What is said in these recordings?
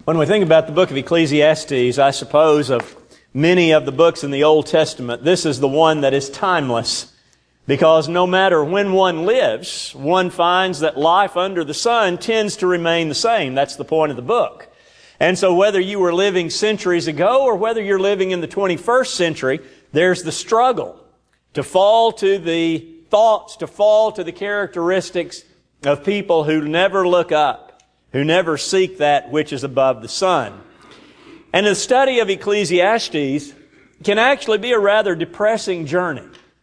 When we think about the book of Ecclesiastes, I suppose of many of the books in the Old Testament, this is the one that is timeless. Because no matter when one lives, one finds that life under the sun tends to remain the same. That's the point of the book. And so whether you were living centuries ago or whether you're living in the 21st century, there's the struggle to fall to the thoughts, to fall to the characteristics of people who never look up, who never seek that which is above the sun. And the study of Ecclesiastes can actually be a rather depressing journey.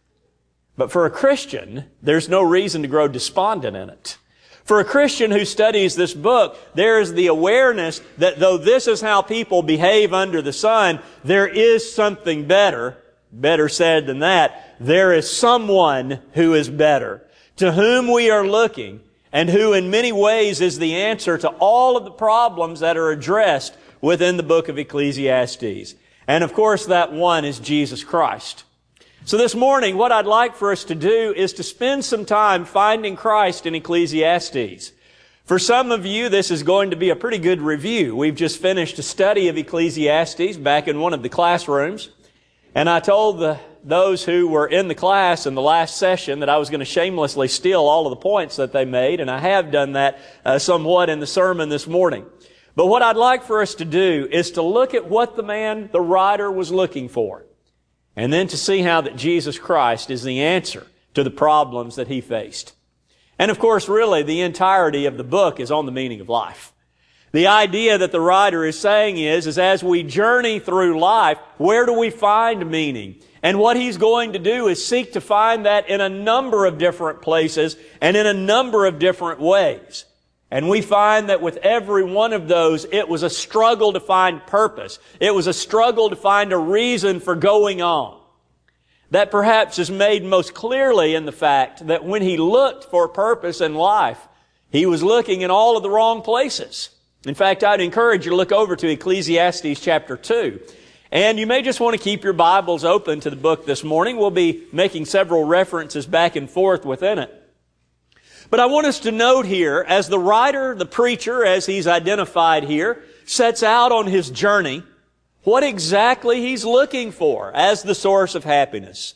But for a Christian, there's no reason to grow despondent in it. For a Christian who studies this book, there is the awareness that though this is how people behave under the sun, there is something better. Better said than that, there is someone who is better, to whom we are looking, and who in many ways is the answer to all of the problems that are addressed within the book of Ecclesiastes. And of course, that one is Jesus Christ. So this morning, what I'd like for us to do is to spend some time finding Christ in Ecclesiastes. For some of you, this is going to be a pretty good review. We've just finished a study of Ecclesiastes back in one of the classrooms. And I told those who were in the class in the last session that I was going to shamelessly steal all of the points that they made, and I have done that somewhat in the sermon this morning. But what I'd like for us to do is to look at what the writer was looking for, and then to see how that Jesus Christ is the answer to the problems that he faced. And of course, really, the entirety of the book is on the meaning of life. The idea that the writer is saying is as we journey through life, where do we find meaning? And what he's going to do is seek to find that in a number of different places and in a number of different ways. And we find that with every one of those, it was a struggle to find purpose. It was a struggle to find a reason for going on. That perhaps is made most clearly in the fact that when he looked for purpose in life, he was looking in all of the wrong places. In fact, I'd encourage you to look over to Ecclesiastes chapter 2. And you may just want to keep your Bibles open to the book this morning. We'll be making several references back and forth within it. But I want us to note here, as the writer, the preacher, as he's identified here, sets out on his journey, what exactly he's looking for as the source of happiness.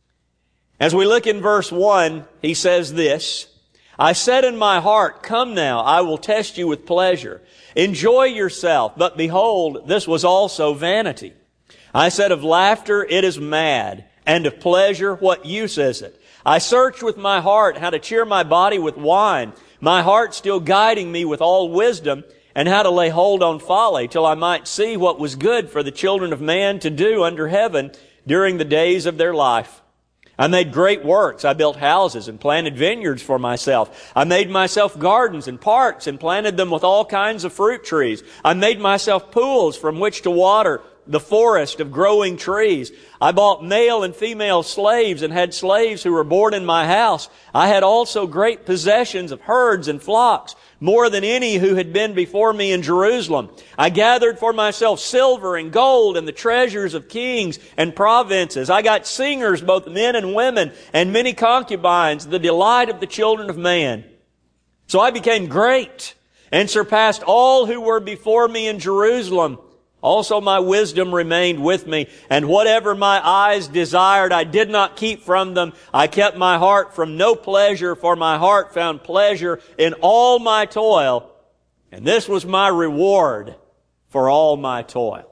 As we look in verse 1, he says this, I said in my heart, come now, I will test you with pleasure. Enjoy yourself, but behold, this was also vanity. I said of laughter, it is mad, and of pleasure, what use is it? I searched with my heart how to cheer my body with wine, my heart still guiding me with all wisdom, and how to lay hold on folly, till I might see what was good for the children of man to do under heaven during the days of their life. I made great works. I built houses and planted vineyards for myself. I made myself gardens and parks and planted them with all kinds of fruit trees. I made myself pools from which to water the forest of growing trees. I bought male and female slaves and had slaves who were born in my house. I had also great possessions of herds and flocks, more than any who had been before me in Jerusalem. I gathered for myself silver and gold and the treasures of kings and provinces. I got singers, both men and women, and many concubines, the delight of the children of man. So I became great and surpassed all who were before me in Jerusalem. Also my wisdom remained with me, and whatever my eyes desired I did not keep from them. I kept my heart from no pleasure, for my heart found pleasure in all my toil, and this was my reward for all my toil.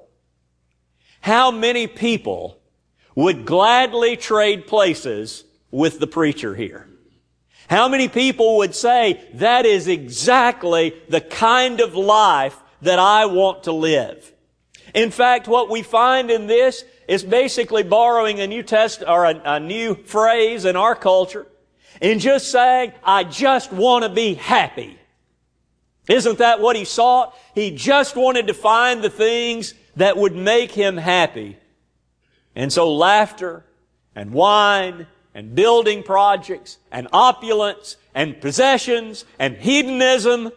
How many people would gladly trade places with the preacher here? How many people would say, that is exactly the kind of life that I want to live? In fact, what we find in this is basically borrowing a new phrase in our culture and just saying, I just want to be happy. Isn't that what he sought? He just wanted to find the things that would make him happy. And so laughter and wine and building projects and opulence and possessions and hedonism,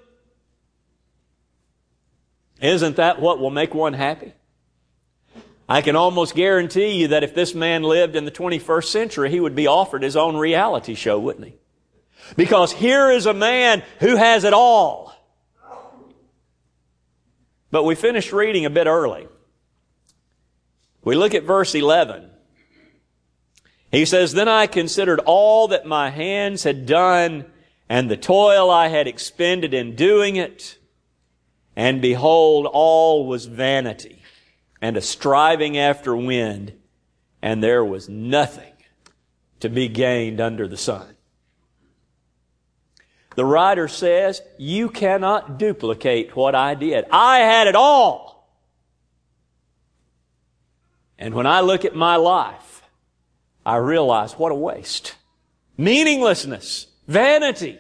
isn't that what will make one happy? I can almost guarantee you that if this man lived in the 21st century, he would be offered his own reality show, wouldn't he? Because here is a man who has it all. But we finished reading a bit early. We look at verse 11. He says, "Then I considered all that my hands had done, and the toil I had expended in doing it. And behold, all was vanity, and a striving after wind, and there was nothing to be gained under the sun." The writer says, you cannot duplicate what I did. I had it all. And when I look at my life, I realize what a waste. Meaninglessness, vanity.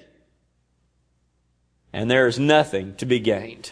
And there is nothing to be gained.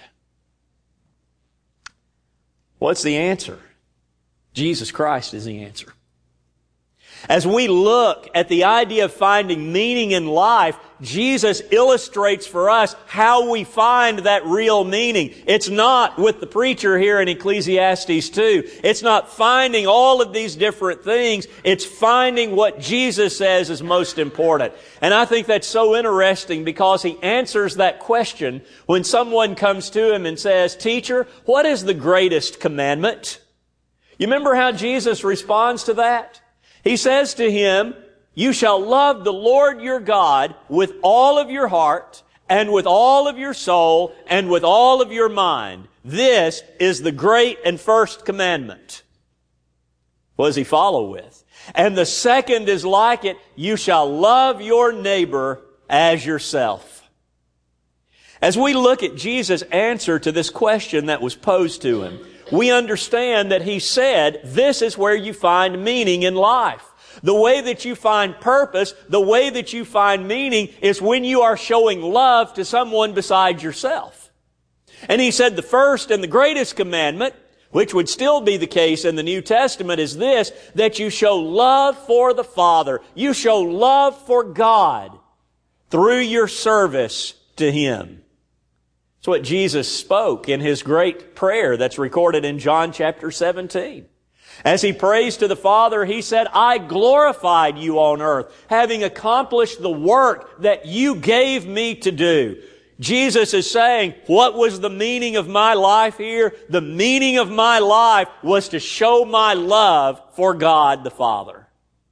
What's the answer? Jesus Christ is the answer. As we look at the idea of finding meaning in life, Jesus illustrates for us how we find that real meaning. It's not with the preacher here in Ecclesiastes 2. It's not finding all of these different things. It's finding what Jesus says is most important. And I think that's so interesting because He answers that question when someone comes to Him and says, "Teacher, what is the greatest commandment?" You remember how Jesus responds to that? He says to him, "You shall love the Lord your God with all of your heart and with all of your soul and with all of your mind. This is the great and first commandment." What does He follow with? "And the second is like it, you shall love your neighbor as yourself." As we look at Jesus' answer to this question that was posed to Him, we understand that He said, this is where you find meaning in life. The way that you find purpose, the way that you find meaning is when you are showing love to someone besides yourself. And He said the first and the greatest commandment, which would still be the case in the New Testament, is this, that you show love for the Father. You show love for God through your service to Him. It's what Jesus spoke in His great prayer that's recorded in John chapter 17. As He prays to the Father, He said, "I glorified you on earth, having accomplished the work that you gave me to do." Jesus is saying, what was the meaning of my life here? The meaning of my life was to show my love for God the Father.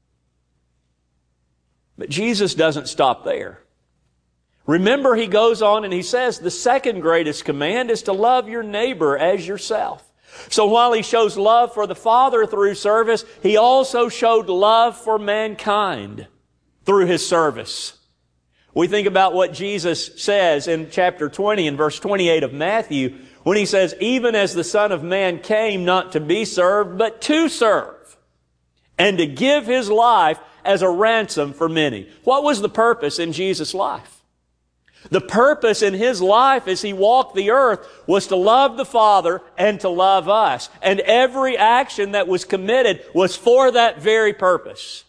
But Jesus doesn't stop there. Remember, He goes on and He says, the second greatest command is to love your neighbor as yourself. So while He shows love for the Father through service, He also showed love for mankind through His service. We think about what Jesus says in chapter 20 and verse 28 of Matthew, when He says, "Even as the Son of Man came not to be served, but to serve, and to give His life as a ransom for many." What was the purpose in Jesus' life? The purpose in His life as He walked the earth was to love the Father and to love us. And every action that was committed was for that very purpose.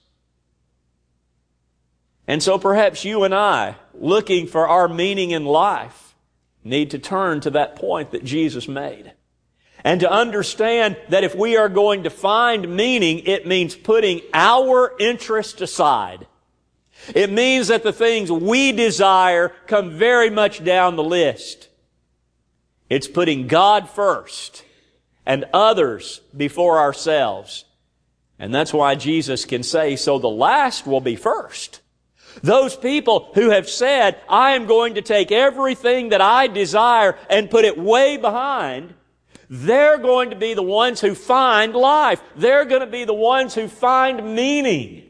And so perhaps you and I, looking for our meaning in life, need to turn to that point that Jesus made. And to understand that if we are going to find meaning, it means putting our interest aside. It means that the things we desire come very much down the list. It's putting God first and others before ourselves. And that's why Jesus can say, so the last will be first. Those people who have said, I am going to take everything that I desire and put it way behind, they're going to be the ones who find life. They're going to be the ones who find meaning.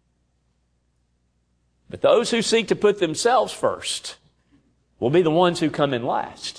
But those who seek to put themselves first will be the ones who come in last.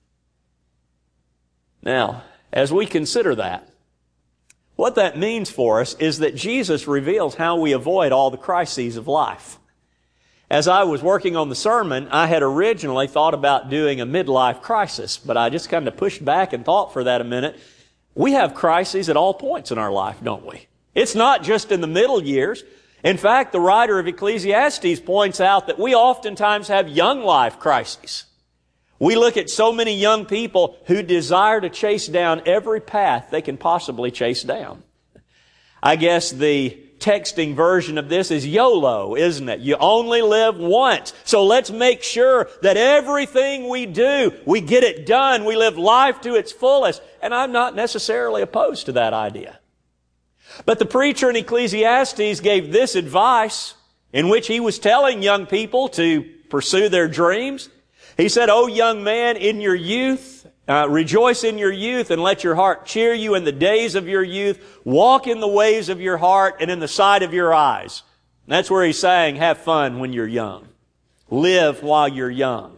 Now, as we consider that, what that means for us is that Jesus reveals how we avoid all the crises of life. As I was working on the sermon, I had originally thought about doing a midlife crisis, but I just kind of pushed back and thought for that a minute. We have crises at all points in our life, don't we? It's not just in the middle years. In fact, the writer of Ecclesiastes points out that we oftentimes have young life crises. We look at so many young people who desire to chase down every path they can possibly chase down. I guess the texting version of this is YOLO, isn't it? You only live once. So let's make sure that everything we do, we get it done. We live life to its fullest. And I'm not necessarily opposed to that idea. But the preacher in Ecclesiastes gave this advice in which he was telling young people to pursue their dreams. He said, "O young man, in your youth, rejoice in your youth and let your heart cheer you in the days of your youth. Walk in the ways of your heart and in the sight of your eyes." And that's where he's saying, have fun when you're young. Live while you're young.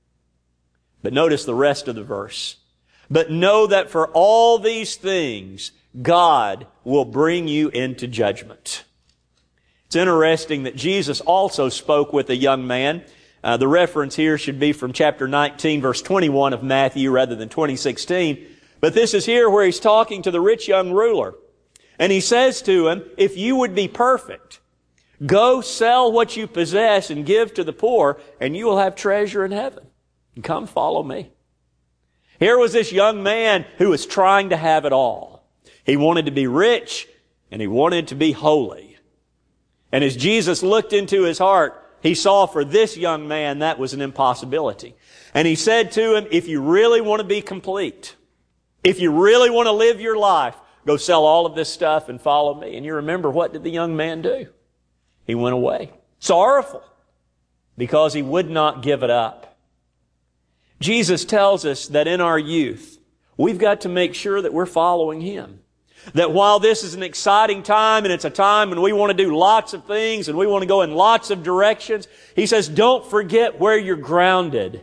But notice the rest of the verse. "But know that for all these things, God will bring you into judgment." It's interesting that Jesus also spoke with a young man. The reference here should be from chapter 19, verse 21 of Matthew rather than 20:16. But this is here where he's talking to the rich young ruler. And he says to him, "If you would be perfect, go sell what you possess and give to the poor, and you will have treasure in heaven. And come follow me." Here was this young man who was trying to have it all. He wanted to be rich, and he wanted to be holy. And as Jesus looked into his heart, he saw for this young man that was an impossibility. And he said to him, "If you really want to be complete, if you really want to live your life, go sell all of this stuff and follow me." And you remember, what did the young man do? He went away, sorrowful, because he would not give it up. Jesus tells us that in our youth, we've got to make sure that we're following Him. That while this is an exciting time and it's a time when we want to do lots of things and we want to go in lots of directions, He says, don't forget where you're grounded.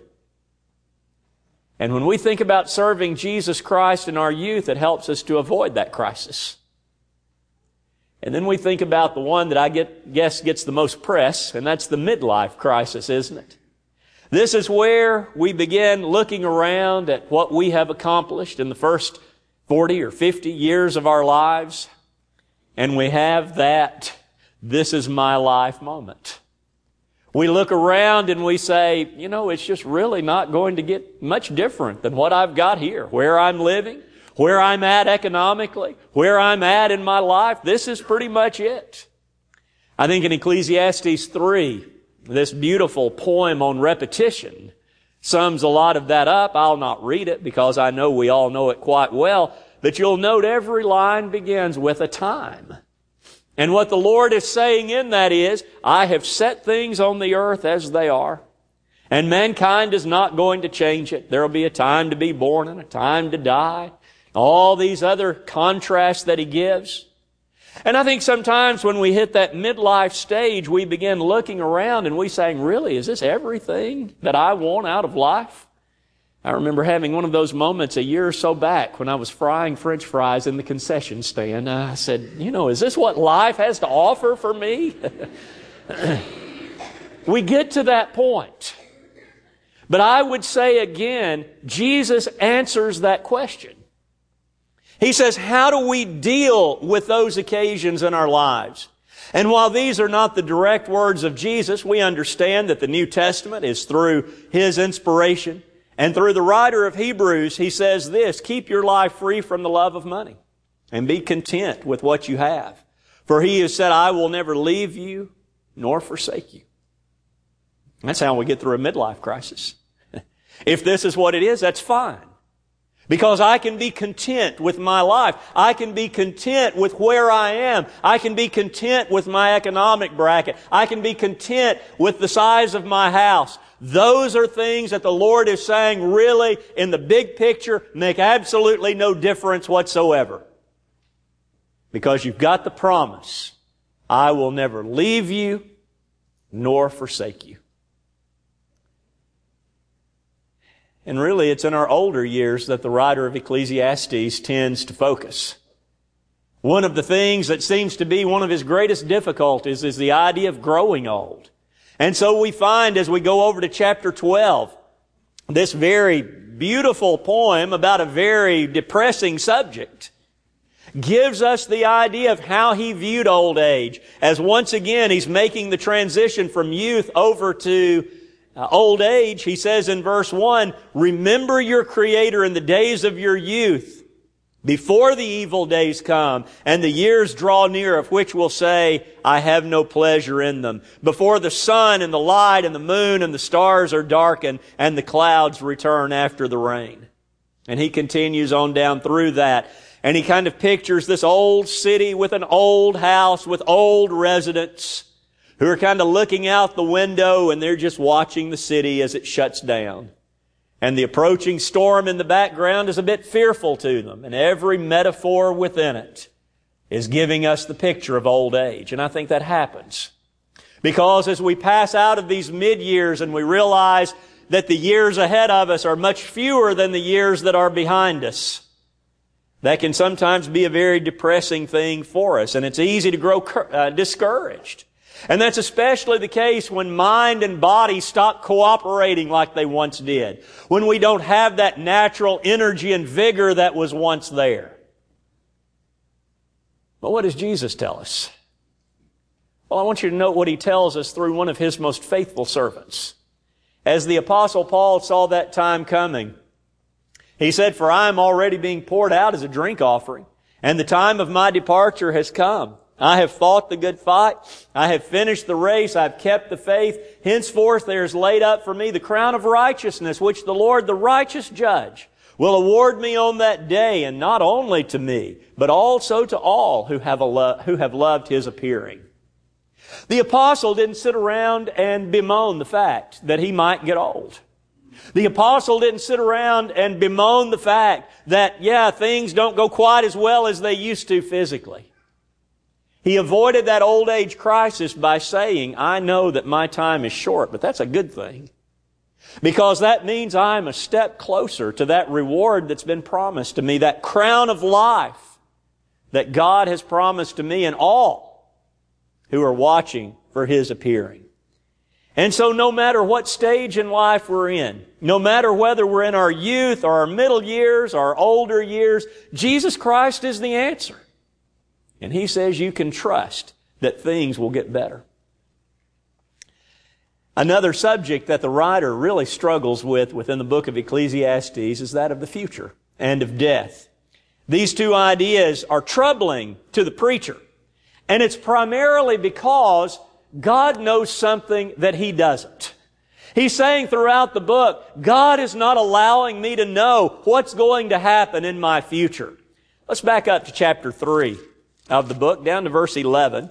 And when we think about serving Jesus Christ in our youth, it helps us to avoid that crisis. And then we think about the one that I guess gets the most press, and that's the midlife crisis, isn't it? This is where we begin looking around at what we have accomplished in the first 40 or 50 years of our lives, and we have that "this is my life" moment. We look around and we say, it's just really not going to get much different than what I've got here, where I'm living, where I'm at economically, where I'm at in my life. This is pretty much it. I think in Ecclesiastes 3, this beautiful poem on repetition sums a lot of that up. I'll not read it because I know we all know it quite well. But you'll note every line begins with a time. And what the Lord is saying in that is, I have set things on the earth as they are. And mankind is not going to change it. There will be a time to be born and a time to die. All these other contrasts that He gives. And I think sometimes when we hit that midlife stage, we begin looking around and we saying, really, is this everything that I want out of life? I remember having one of those moments a year or so back when I was frying French fries in the concession stand. I said, is this what life has to offer for me? We get to that point. But I would say again, Jesus answers that question. He says, how do we deal with those occasions in our lives? And while these are not the direct words of Jesus, we understand that the New Testament is through His inspiration. And through the writer of Hebrews, he says this, keep your life free from the love of money and be content with what you have. For He has said, I will never leave you nor forsake you. That's how we get through a midlife crisis. If this is what it is, that's fine. Because I can be content with my life. I can be content with where I am. I can be content with my economic bracket. I can be content with the size of my house. Those are things that the Lord is saying really, in the big picture, make absolutely no difference whatsoever. Because you've got the promise, I will never leave you nor forsake you. And really, it's in our older years that the writer of Ecclesiastes tends to focus. One of the things that seems to be one of his greatest difficulties is the idea of growing old. And so we find as we go over to chapter 12, this very beautiful poem about a very depressing subject gives us the idea of how he viewed old age. As once again, he's making the transition from youth over to old age. He says in verse 1, remember your Creator in the days of your youth, before the evil days come and the years draw near, of which we'll say, I have no pleasure in them. Before the sun and the light and the moon and the stars are darkened and the clouds return after the rain. And he continues on down through that. And he kind of pictures this old city with an old house with old residents who are kind of looking out the window and they're just watching the city as it shuts down. And the approaching storm in the background is a bit fearful to them. And every metaphor within it is giving us the picture of old age. And I think that happens because as we pass out of these mid-years and we realize that the years ahead of us are much fewer than the years that are behind us, that can sometimes be a very depressing thing for us. And it's easy to grow discouraged. And that's especially the case when mind and body stop cooperating like they once did. When we don't have that natural energy and vigor that was once there. But what does Jesus tell us? Well, I want you to note what He tells us through one of His most faithful servants. As the Apostle Paul saw that time coming, he said, "For I am already being poured out as a drink offering, and the time of my departure has come. I have fought the good fight. I have finished the race. I have kept the faith. Henceforth there is laid up for me the crown of righteousness, which the Lord, the righteous judge, will award me on that day, and not only to me, but also to all who have loved His appearing." The apostle didn't sit around and bemoan the fact that he might get old. The apostle didn't sit around and bemoan the fact that, things don't go quite as well as they used to physically. He avoided that old age crisis by saying, I know that my time is short, but that's a good thing. Because that means I'm a step closer to that reward that's been promised to me, that crown of life that God has promised to me and all who are watching for His appearing. And so no matter what stage in life we're in, no matter whether we're in our youth or our middle years or our older years, Jesus Christ is the answer. And He says you can trust that things will get better. Another subject that the writer really struggles with within the book of Ecclesiastes is that of the future and of death. These two ideas are troubling to the preacher. And it's primarily because God knows something that he doesn't. He's saying throughout the book, God is not allowing me to know what's going to happen in my future. Let's back up to chapter 3 of the book, down to verse 11.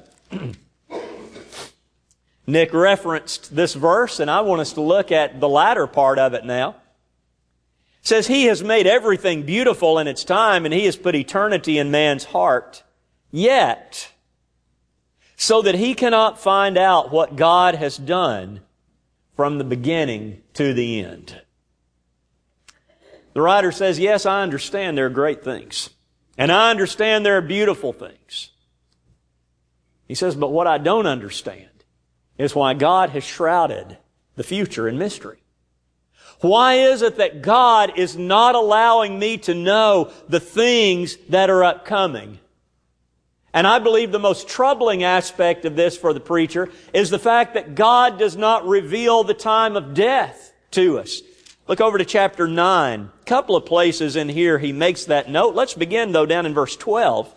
Nick referenced this verse, and I want us to look at the latter part of it now. It says, He has made everything beautiful in its time, and He has put eternity in man's heart. Yet, so that he cannot find out what God has done from the beginning to the end. The writer says, yes, I understand there are great things. And I understand there are beautiful things. He says, but what I don't understand is why God has shrouded the future in mystery. Why is it that God is not allowing me to know the things that are upcoming? And I believe the most troubling aspect of this for the preacher is the fact that God does not reveal the time of death to us. Look over to chapter 9. A couple of places in here he makes that note. Let's begin, though, down in verse 12.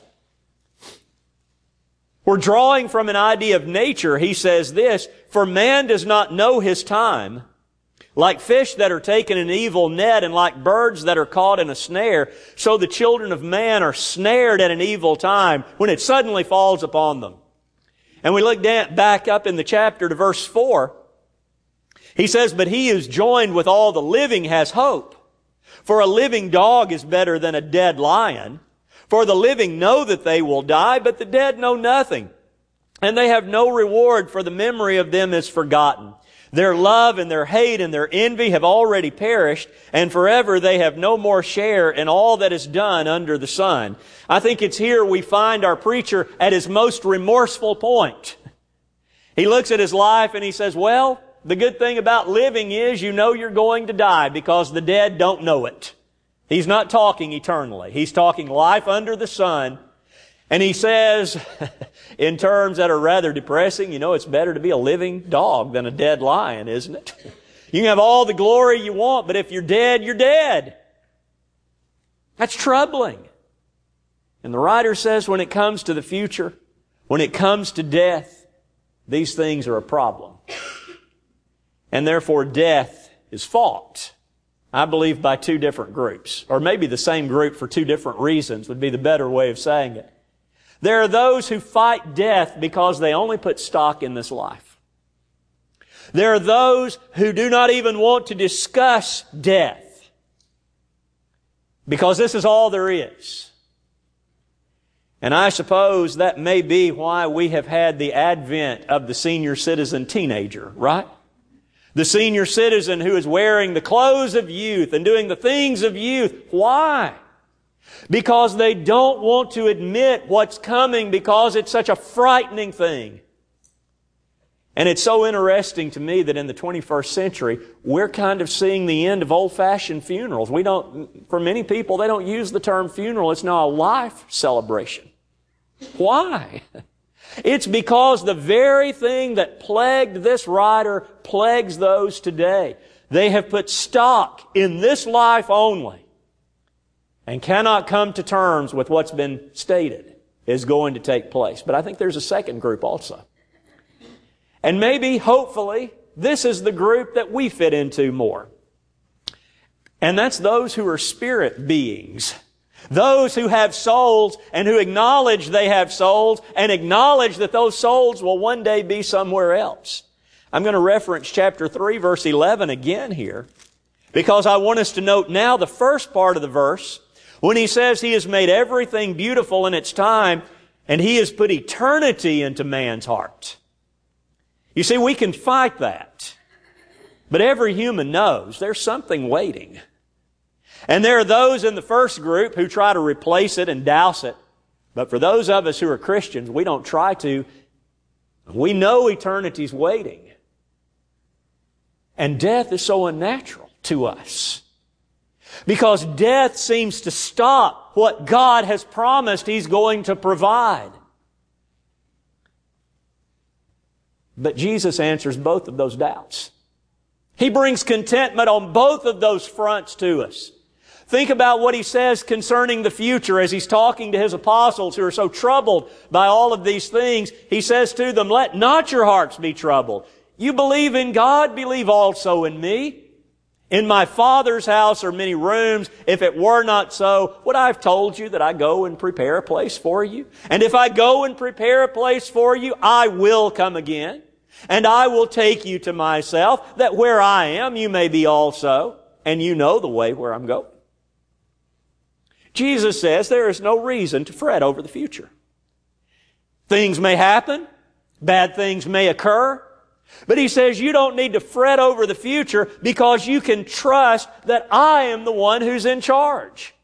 We're drawing from an idea of nature. He says this, for man does not know his time, like fish that are taken in an evil net and like birds that are caught in a snare, so the children of man are snared at an evil time when it suddenly falls upon them. And we look back up in the chapter to verse 4. He says, but he who's joined with all the living has hope. For a living dog is better than a dead lion. For the living know that they will die, but the dead know nothing. And they have no reward, for the memory of them is forgotten. Their love and their hate and their envy have already perished, and forever they have no more share in all that is done under the sun. I think it's here we find our preacher at his most remorseful point. He looks at his life and he says, well, the good thing about living is you know you're going to die because the dead don't know it. He's not talking eternally. He's talking life under the sun. And he says, in terms that are rather depressing, you know, it's better to be a living dog than a dead lion, isn't it? You can have all the glory you want, but if you're dead, you're dead. That's troubling. And the writer says when it comes to the future, when it comes to death, these things are a problem. And therefore death is fought, I believe, by two different groups. Or maybe the same group for two different reasons would be the better way of saying it. There are those who fight death because they only put stock in this life. There are those who do not even want to discuss death because this is all there is. And I suppose that may be why we have had the advent of the senior citizen teenager, right? The senior citizen who is wearing the clothes of youth and doing the things of youth. Why? Because they don't want to admit what's coming because it's such a frightening thing. And it's so interesting to me that in the 21st century, we're kind of seeing the end of old-fashioned funerals. For many people, they don't use the term funeral. It's now a life celebration. Why? It's because the very thing that plagued this writer plagues those today. They have put stock in this life only and cannot come to terms with what's been stated is going to take place. But I think there's a second group also. And maybe, hopefully, this is the group that we fit into more. And that's those who are spirit beings. Those who have souls and who acknowledge they have souls and acknowledge that those souls will one day be somewhere else. I'm going to reference chapter 3, verse 11 again here, because I want us to note now the first part of the verse when he says He has made everything beautiful in its time and He has put eternity into man's heart. You see, we can fight that. But every human knows there's something waiting. And there are those in the first group who try to replace it and douse it. But for those of us who are Christians, we don't try to. We know eternity's waiting. And death is so unnatural to us. Because death seems to stop what God has promised He's going to provide. But Jesus answers both of those doubts. He brings contentment on both of those fronts to us. Think about what He says concerning the future as He's talking to His apostles who are so troubled by all of these things. He says to them, "Let not your hearts be troubled. You believe in God, believe also in me. In my Father's house are many rooms. If it were not so, would I have told you that I go and prepare a place for you? And if I go and prepare a place for you, I will come again. And I will take you to myself, that where I am, you may be also. And you know the way where I'm going." Jesus says there is no reason to fret over the future. Things may happen. Bad things may occur. But He says you don't need to fret over the future because you can trust that I am the one who's in charge.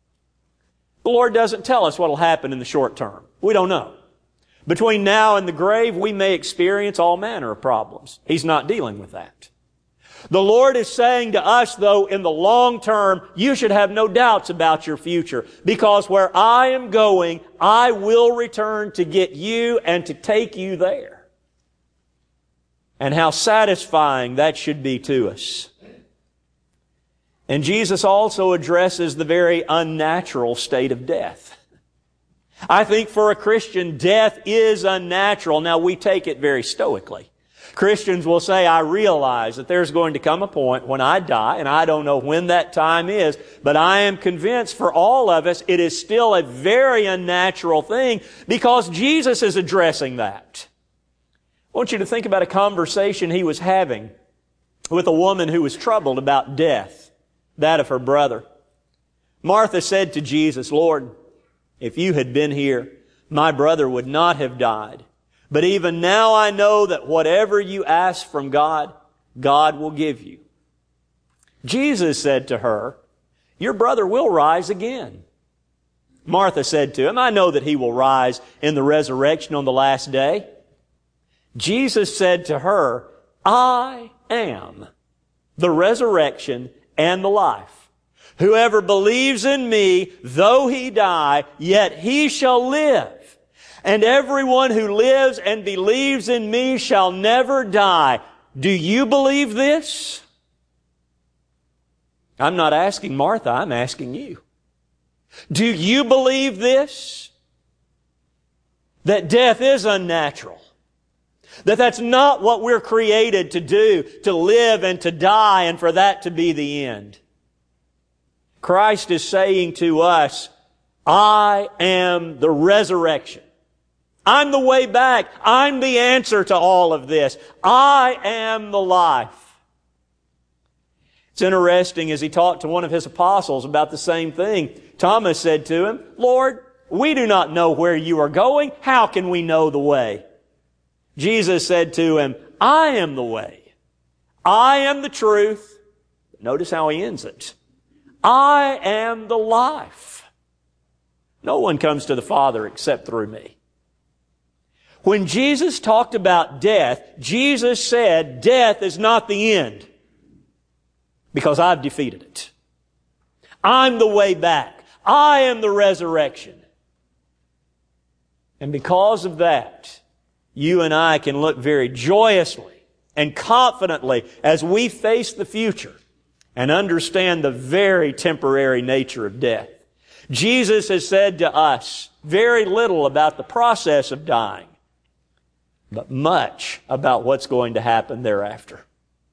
The Lord doesn't tell us what will happen in the short term. We don't know. Between now and the grave, we may experience all manner of problems. He's not dealing with that. The Lord is saying to us, though, in the long term, you should have no doubts about your future, because where I am going, I will return to get you and to take you there. And how satisfying that should be to us. And Jesus also addresses the very unnatural state of death. I think for a Christian, death is unnatural. Now, we take it very stoically. Christians will say, I realize that there's going to come a point when I die, and I don't know when that time is, but I am convinced for all of us it is still a very unnatural thing because Jesus is addressing that. I want you to think about a conversation He was having with a woman who was troubled about death, that of her brother. Martha said to Jesus, "Lord, if you had been here, my brother would not have died. But even now I know that whatever you ask from God, God will give you." Jesus said to her, "Your brother will rise again." Martha said to Him, "I know that he will rise in the resurrection on the last day." Jesus said to her, "I am the resurrection and the life. Whoever believes in me, though he die, yet he shall live. And everyone who lives and believes in me shall never die." Do you believe this? I'm not asking Martha, I'm asking you. Do you believe this? That death is unnatural. That that's not what we're created to do, to live and to die, and for that to be the end. Christ is saying to us, I am the resurrection. I'm the way back. I'm the answer to all of this. I am the life. It's interesting, as he talked to one of his apostles about the same thing, Thomas said to him, Lord, we do not know where you are going. How can we know the way? Jesus said to him, I am the way. I am the truth. Notice how he ends it. I am the life. No one comes to the Father except through me. When Jesus talked about death, Jesus said death is not the end because I've defeated it. I'm the way back. I am the resurrection. And because of that, you and I can look very joyously and confidently as we face the future and understand the very temporary nature of death. Jesus has said to us very little about the process of dying, but much about what's going to happen thereafter.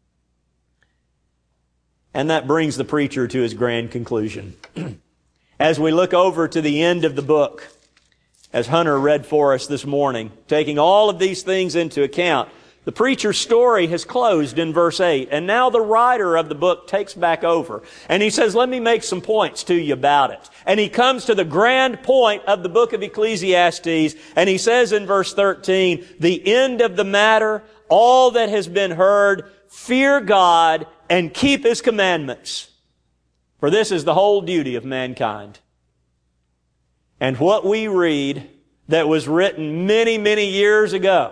And that brings the preacher to his grand conclusion. As we look over to the end of the book, as Hunter read for us this morning, taking all of these things into account, the preacher's story has closed in verse 8, and now the writer of the book takes back over. And he says, let me make some points to you about it. And he comes to the grand point of the book of Ecclesiastes, and he says in verse 13, the end of the matter, all that has been heard, fear God and keep His commandments. For this is the whole duty of mankind. And what we read that was written many, many years ago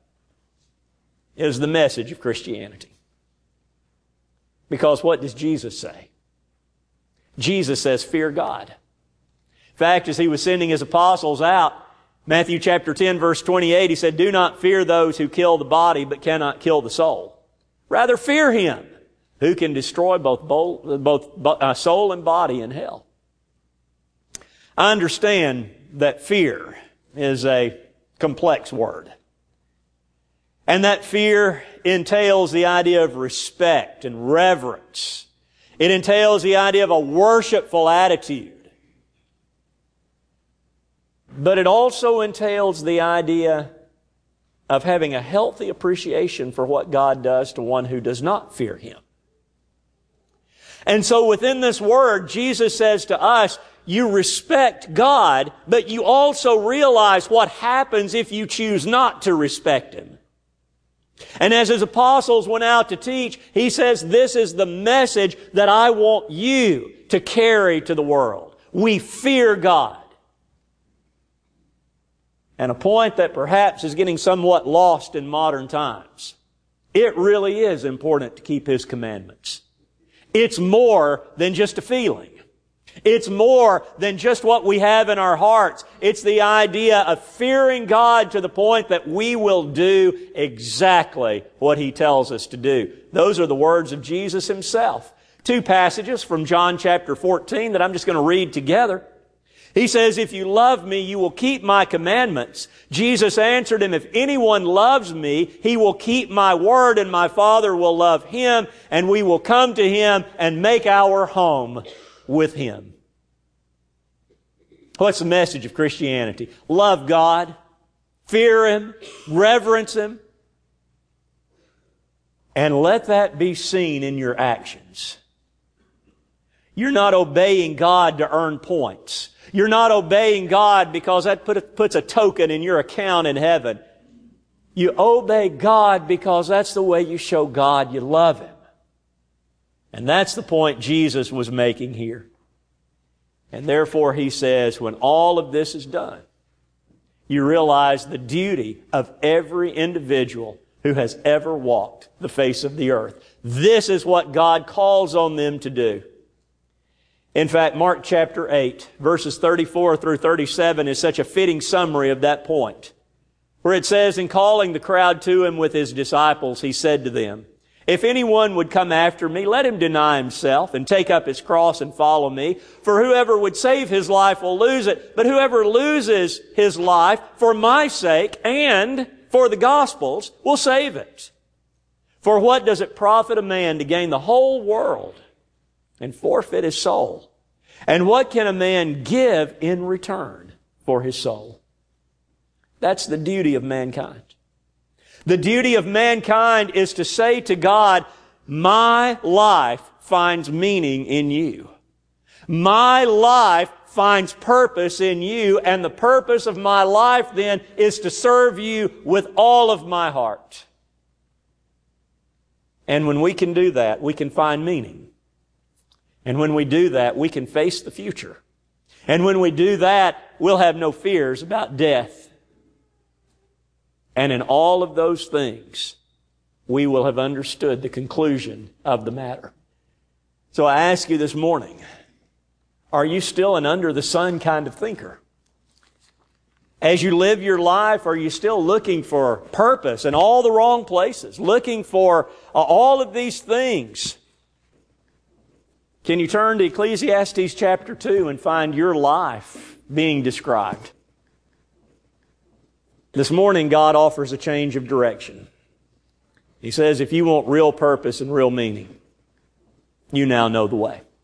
is the message of Christianity. Because what does Jesus say? Jesus says, fear God. In fact, as He was sending His apostles out, Matthew chapter 10, verse 28, He said, do not fear those who kill the body but cannot kill the soul. Rather fear Him who can destroy both soul and body in hell. I understand that fear is a complex word. And that fear entails the idea of respect and reverence. It entails the idea of a worshipful attitude. But it also entails the idea of having a healthy appreciation for what God does to one who does not fear Him. And so within this word, Jesus says to us, you respect God, but you also realize what happens if you choose not to respect Him. And as His apostles went out to teach, He says, this is the message that I want you to carry to the world. We fear God. And a point that perhaps is getting somewhat lost in modern times. It really is important to keep His commandments. It's more than just a feeling. It's more than just what we have in our hearts. It's the idea of fearing God to the point that we will do exactly what He tells us to do. Those are the words of Jesus Himself. Two passages from John chapter 14 that I'm just going to read together. He says, if you love me, you will keep my commandments. Jesus answered him, if anyone loves me, he will keep my word, and my Father will love him, and we will come to him and make our home with Him. What's the message of Christianity? Love God, fear Him, reverence Him, and let that be seen in your actions. You're not obeying God to earn points. You're not obeying God because that puts a token in your account in heaven. You obey God because that's the way you show God you love Him. And that's the point Jesus was making here. And therefore He says, when all of this is done, you realize the duty of every individual who has ever walked the face of the earth. This is what God calls on them to do. In fact, Mark chapter 8, verses 34 through 37 is such a fitting summary of that point, where it says, in calling the crowd to Him with His disciples, He said to them, If anyone would come after me, let him deny himself and take up his cross and follow me. For whoever would save his life will lose it, but whoever loses his life for my sake and for the gospel's will save it. For what does it profit a man to gain the whole world and forfeit his soul? And what can a man give in return for his soul? That's the duty of mankind. The duty of mankind is to say to God, my life finds meaning in you. My life finds purpose in you, and the purpose of my life then is to serve you with all of my heart. And when we can do that, we can find meaning. And when we do that, we can face the future. And when we do that, we'll have no fears about death. And in all of those things, we will have understood the conclusion of the matter. So I ask you this morning, are you still an under-the-sun kind of thinker? As you live your life, are you still looking for purpose in all the wrong places? Looking for all of these things? Can you turn to Ecclesiastes chapter 2 and find your life being described? This morning, God offers a change of direction. He says, if you want real purpose and real meaning, you now know the way.